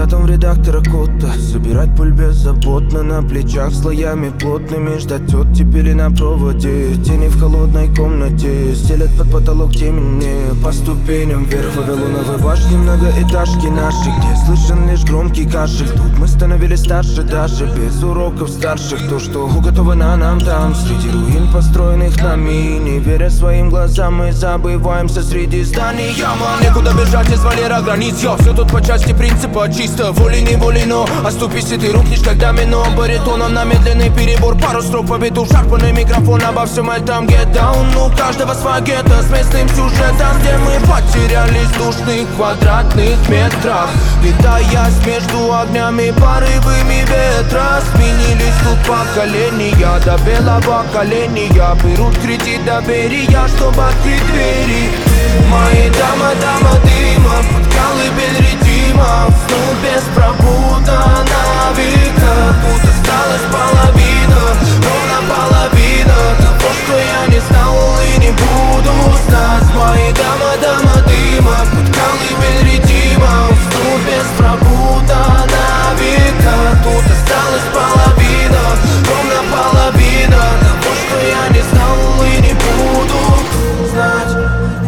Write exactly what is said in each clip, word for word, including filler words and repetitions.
Взглядом в редактора кота собирать пыль беззаботно на плечах слоями плотными. Ждать оттепели на проводе, тени в холодной комнате стелят под потолок темени. По ступеням вверх вавилоновой башни многоэтажки наши, где слышен лишь громкий кашель. Тут мы становились старше даже без уроков старших. То, что уготовано нам там среди руин, построенных нами. Не веря своим глазам, мы забываемся среди зданий. Яма, некуда бежать из валера границ. Я все тут по части принципа чисто волей-неволей, но оступись и ты рухнешь как домино. Баритоном на медленный перебор, пару строк по биту, шарпанный микрофон. Обо всем этом get down. У каждого своя гетто с местным сюжетом, где мы потерялись в душных квадратных метрах, питаясь между огнями, порывами ветра. Сменились тут поколения до белого коленя, берут кредит доверия, чтобы открыть двери. Мои дама, дама дыма, под колыбель редима, снова беспробудно на века. Тут осталась половина, ровно половина того, что я не знал и не буду знать. Мои дама, дама дыма, под колыбель редима, снова беспробудно на века. Тут осталась половина, ровно половина того, что я не знал и не буду знать.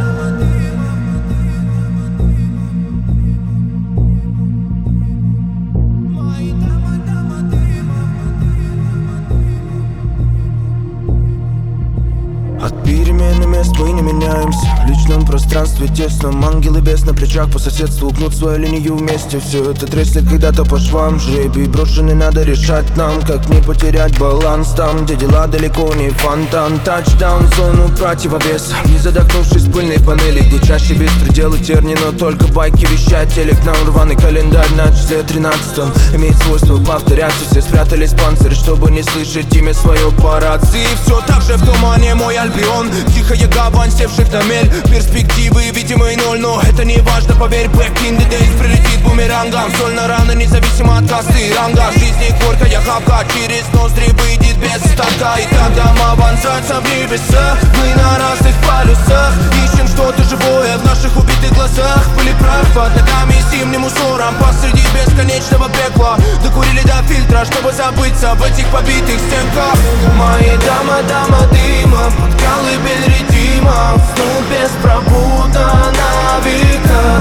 От перемены мест мы не меняемся. В личном пространстве тесном ангелы без на плечах по соседству гнут свою линию вместе. Все это трясет когда-то по швам. Жребий брошенный, надо решать нам, как не потерять баланс там, где дела далеко не фонтан. Тачдаун, зону противовеса, не задохнувшись в пыльной панели, где чаще беспределы терни, но только байки вещать. Телек нам рваный календарь на числе тринадцатом имеет свойство повторяться. Все спрятались в панцире, чтобы не слышать имя свое по рации. Все так же в тумане мой Альбион, тихая гавань севших на мель. Перспективы видимый ноль, но это не важно, поверь. Back in the days прилетит бумерангом. Соль на раны, независимо от касты и ранга. В жизни горькая хапка, через ноздри выйдет без остатка. И тогда мы авансаться в небеса. Мы на разных полюсах ищем что-то живое в наших убитых глазах. Пыли прах под ногами зимним узором посреди бесконечного пекла. Докурили до фильтра, чтобы забыться в этих побитых стенках. Мои дама, дама дыма, под колыбель редима, снова беспробудно на века.